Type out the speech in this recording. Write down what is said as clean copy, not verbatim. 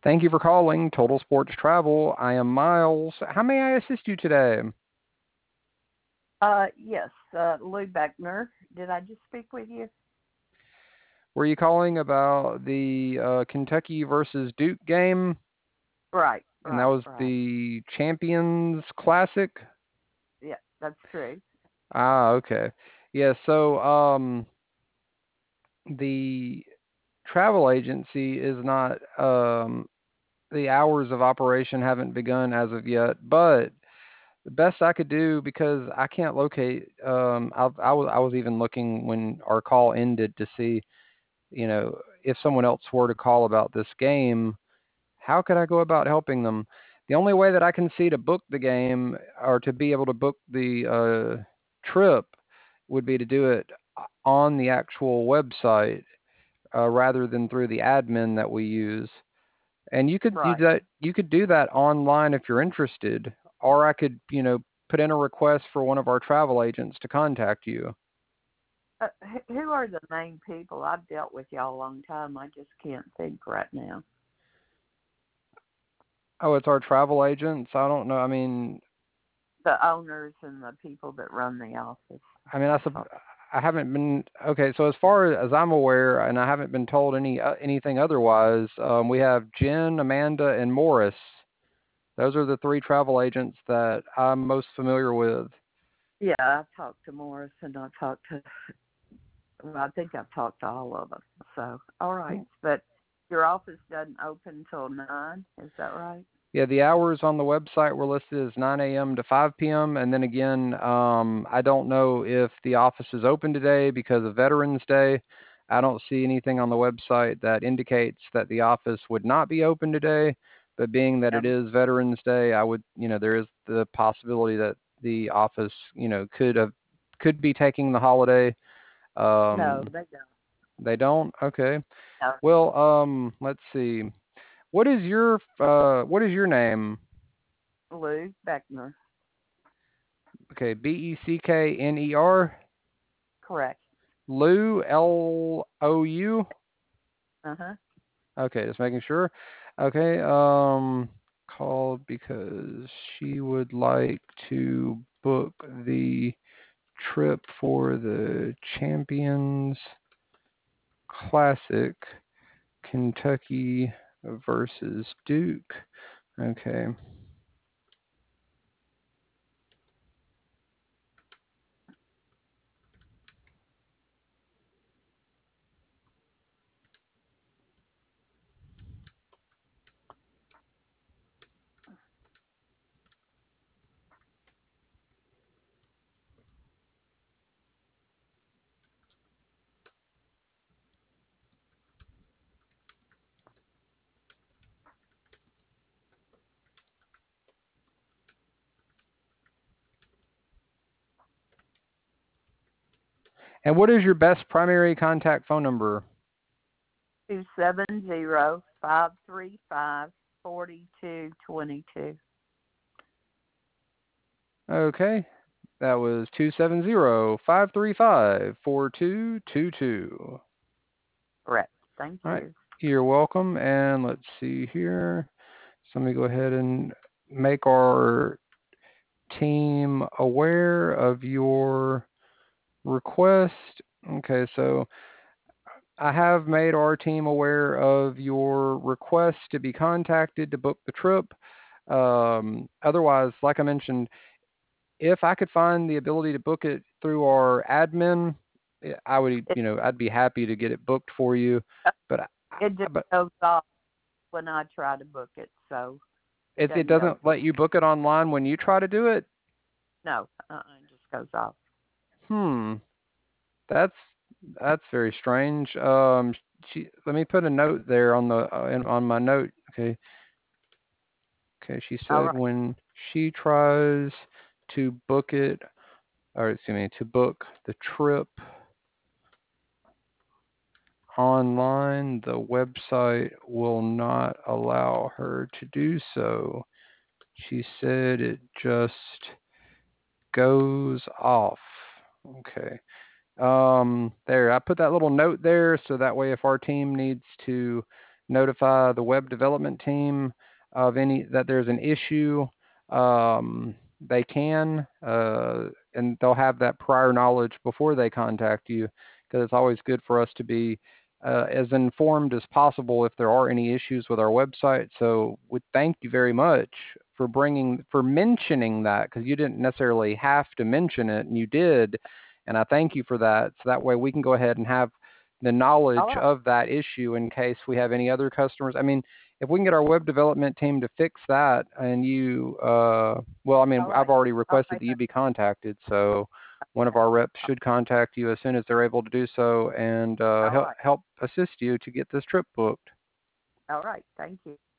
Thank you for calling Total Sports Travel. I am Miles. How may I assist you today? Yes, Lou Beckner. Did I just speak with you? Were you calling about the Kentucky versus Duke game? Right, And that right, was right. the Champions Classic? Yeah, that's true. Ah, okay. Yeah, so the travel agency is not the hours of operation haven't begun as of yet, but the best I could do, because I can't locate I was even looking when our call ended to see, if someone else were to call about this game, how could I go about helping them? The only way that I can see to book the game or to be able to book the trip would be to do it on the actual website rather than through the admin that we use. And you could do Right. that. You could do that online if you're interested, or I could, put in a request for one of our travel agents to contact you. Who are the main people? I've dealt with y'all a long time. I just can't think right now. Oh, it's our travel agents. I don't know. I mean, The owners and the people that run the office. I mean, I'm talking. I haven't been okay. So as far as I'm aware, and I haven't been told anything otherwise, we have Jen, Amanda, and Morris. Those are the three travel agents that I'm most familiar with. Yeah, I've talked to Morris and I've talked to. Well, I think I've talked to all of them. So, all right. But your office doesn't open till 9. Is that right? Yeah, the hours on the website were listed as 9 a.m. to 5 p.m. And then again, I don't know if the office is open today because of Veterans Day. I don't see anything on the website that indicates that the office would not be open today. But being that it is Veterans Day, I would, there is the possibility that the office, could be taking the holiday. No, Um, they don't. they don't. Okay. No. Well, let's see. What is your name? Lou Beckner. Okay, Beckner. Correct. Lou, Lou. Uh huh. Okay, just making sure. Okay, called because she would like to book the trip for the Champions Classic, Kentucky versus Duke. Okay. And what is your best primary contact phone number? 270-535-4222. Okay, that was 270-535-4222. Correct. Thank All right, you. you're welcome. And let's see here. So let me go ahead and make our team aware of your request. Okay, so I have made our team aware of your request to be contacted to book the trip. Otherwise, like I mentioned, if I could find the ability to book it through our admin, I would, It, I'd be happy to get it booked for you. But it just but goes off when I try to book it, so it it doesn't go doesn't through. let you book it online when you try to do it. No, it just goes off. Hmm, that's that's very strange. Let me put a note there on the on my note. Okay, okay. She All said right. when she tries to book it, or excuse me, to book the trip online, the website will not allow her to do so. She said it just goes off. Okay. There, I put that little note there so that way if our team needs to notify the web development team of any that there's an issue, they can, and they'll have that prior knowledge before they contact you, because it's always good for us to be as informed as possible if there are any issues with our website. So we thank you very much for mentioning that, because you didn't necessarily have to mention it, and you did, and I thank you for that. So that way we can go ahead and have the All knowledge right. of that issue in case we have any other customers. I mean, if we can get our web development team to fix that, and well, I mean, All I've right. already All requested right. that you be contacted, so one of Okay. our reps should contact you as soon as they're able to do so, and All right. help assist you to get this trip booked. All right. Thank you.